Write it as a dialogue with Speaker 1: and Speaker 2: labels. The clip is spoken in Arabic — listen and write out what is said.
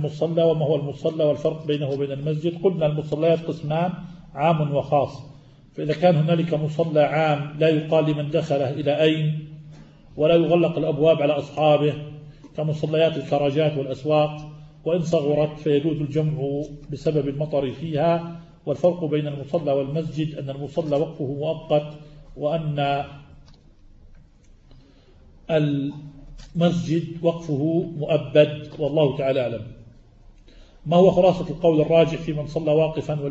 Speaker 1: المصلى وما هو المصلى والفرق بينه وبين المسجد. قلنا المصليات قسمان، عام وخاص. فإذا كان هنالك مصلى عام لا يقال لمن دخله إلى أين، ولا يغلق الأبواب على أصحابه كمصليات الكراجات والأسواق، وإن صغرت فيجوز الجمع بسبب المطر فيها. والفرق بين المصلى والمسجد أن المصلى وقفه مؤقت، وأن المسجد وقفه مؤبد، والله تعالى أعلم. ما هو خلاصة القول الراجح في من صلى واقفا